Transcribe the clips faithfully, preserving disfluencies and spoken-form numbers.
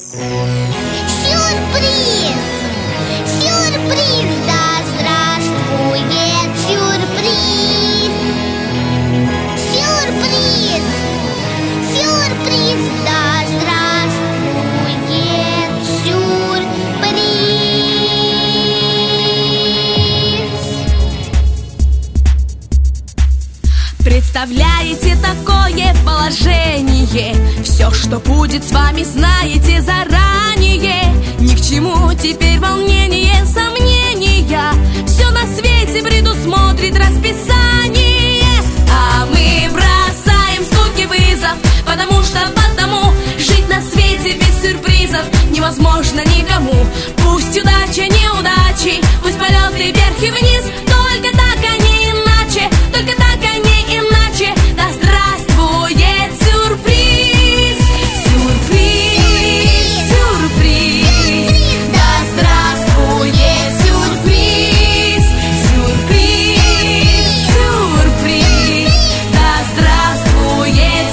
Сюрприз! Сюрприз! Да здравствует сюрприз! Сюрприз! Сюрприз! Да здравствует сюрприз! Представляете такое положение? Все, что будет с вами, знаете заранее. Ни к чему теперь волнение, сомнения. Все на свете предусмотрит расписание. А мы бросаем скуки вызов, потому что потому жить на свете без сюрпризов невозможно никому. Пусть удача неудачи, пусть полеты вверх и вниз, только так, а не иначе, только так, а не иначе. Да здравствует сюрприз! Сюрприз! Сюрприз! Да здравствует сюрприз! Сюрприз! Сюрприз! Да здравствует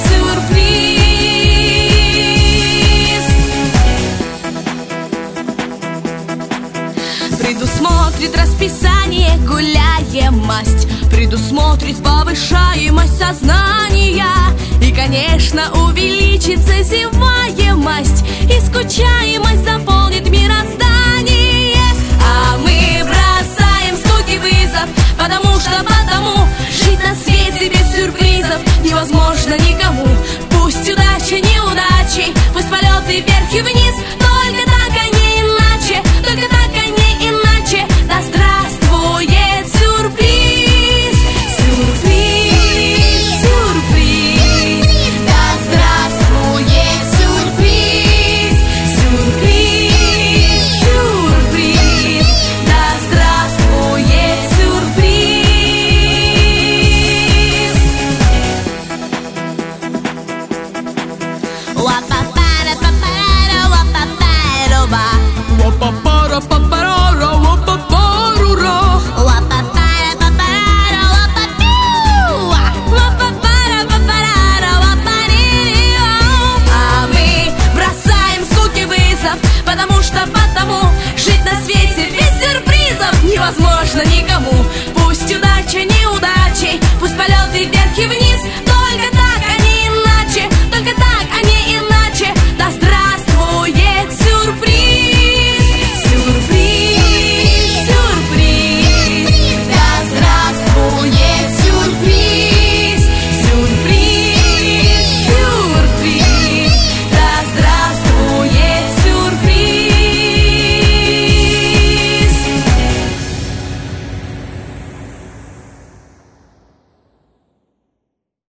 сюрприз! Предусмотрит расписание гуляемость, предусмотрит повышаемость сознания. И, конечно, увеличится зеваемость, и скучаемость заполнит мироздание. А мы бросаем скуки вызов, потому что потому жить на свете без сюрпризов невозможно никому. Пусть удача неудачи, пусть полеты вверх и вниз, только так, а не иначе, только так, а не иначе. Да здравствует сюрприз! Сюрприз! Сюрприз! Да здравствует сюрприз! Сюрприз! Сюрприз! Да здравствует сюрприз! Ла-па-пара-па-пара, ла-па-пара-ба. Ла-па-пара-па-пара.